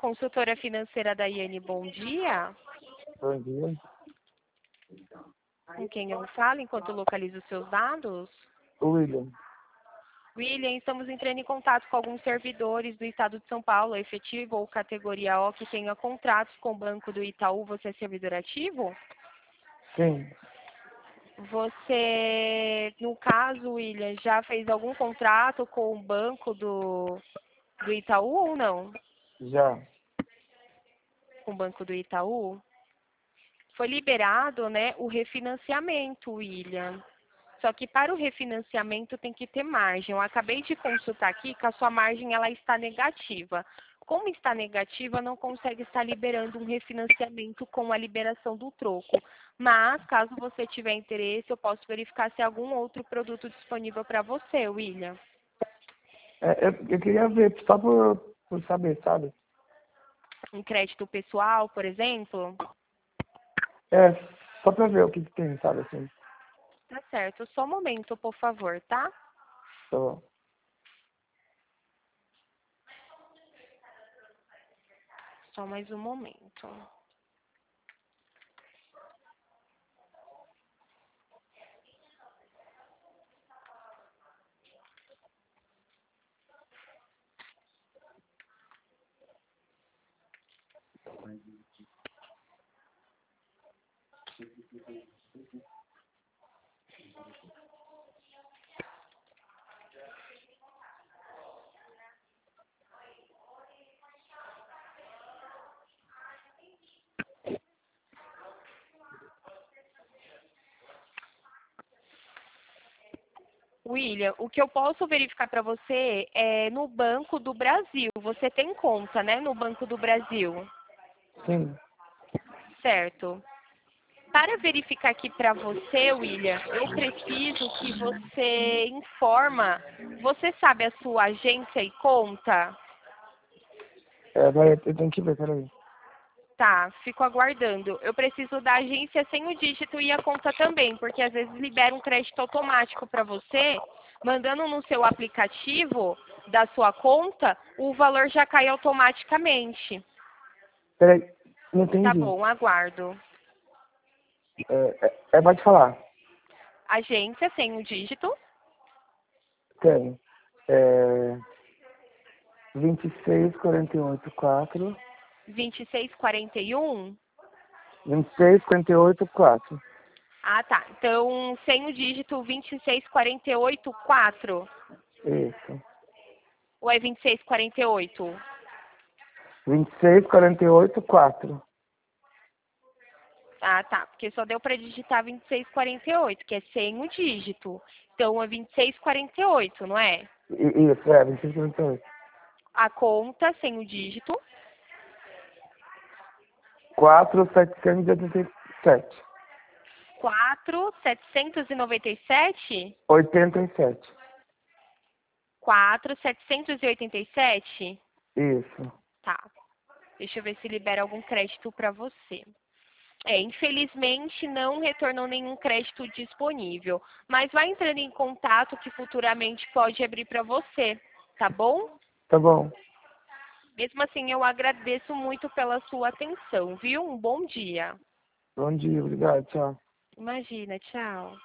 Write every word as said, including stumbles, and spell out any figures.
consultora financeira da Iane, bom dia. Bom dia. Com quem eu falo enquanto eu localizo os seus dados? William. William, estamos entrando em contato com alguns servidores do Estado de São Paulo, efetivo ou categoria O, que tenha contratos com o Banco do Itaú. Você é servidor ativo? Sim. Você, no caso, William, já fez algum contrato com o Banco do, do Itaú ou não? Já. Com o Banco do Itaú? Foi liberado, né, o refinanciamento, William. Só que para o refinanciamento tem que ter margem. Eu acabei de consultar aqui que a sua margem ela está negativa. Como está negativa, não consegue estar liberando um refinanciamento com a liberação do troco. Mas, caso você tiver interesse, eu posso verificar se há algum outro produto disponível para você, William. É, eu, eu queria ver, só por, por saber, sabe? Um crédito pessoal, por exemplo? É, só pra ver o que, que tem, sabe, assim. Tá certo. Só um momento, por favor, tá? Tá bom. Só mais um momento. William, o que eu posso verificar para você é no Banco do Brasil. Você tem conta, né, no Banco do Brasil? Sim. Certo. Para verificar aqui para você, William, eu preciso que você informa. Você sabe a sua agência e conta? É, vai, eu tenho que ver, peraí. Tá, fico aguardando. Eu preciso da agência sem o dígito e a conta também, porque às vezes libera um crédito automático para você, mandando no seu aplicativo da sua conta, o valor já cai automaticamente. Peraí, não Tá entendi. bom, aguardo. É, é, é, pode falar. Agência sem o dígito, Tem. É, vinte e seis, quarenta e oito, quatro. vinte e seis quarenta e um. vinte e seis, quarenta e oito, quatro. Ah, tá. Então, sem o dígito vinte e seis quarenta e oito quatro. Isso. Ou é vinte e seis quarenta e oito? vinte e seis, quarenta e oito, quatro. Ah, tá. Porque só deu para digitar vinte e seis quarenta e oito, que é sem o dígito. Então, é vinte e seis quarenta e oito, não é? I- Isso, é, vinte e seis, quarenta e oito. A conta sem o dígito. quatro, setecentos e oitenta e sete. quatro setecentos e noventa e sete. oitenta e sete. quatro setecentos e oitenta e sete. Isso. Tá. Deixa eu ver se libera algum crédito para você. É, infelizmente não retornou nenhum crédito disponível, mas vai entrando em contato que futuramente pode abrir para você, tá bom? Tá bom. Mesmo assim, eu agradeço muito pela sua atenção, viu? Um bom dia. Bom dia, obrigado, tchau. Imagina, tchau.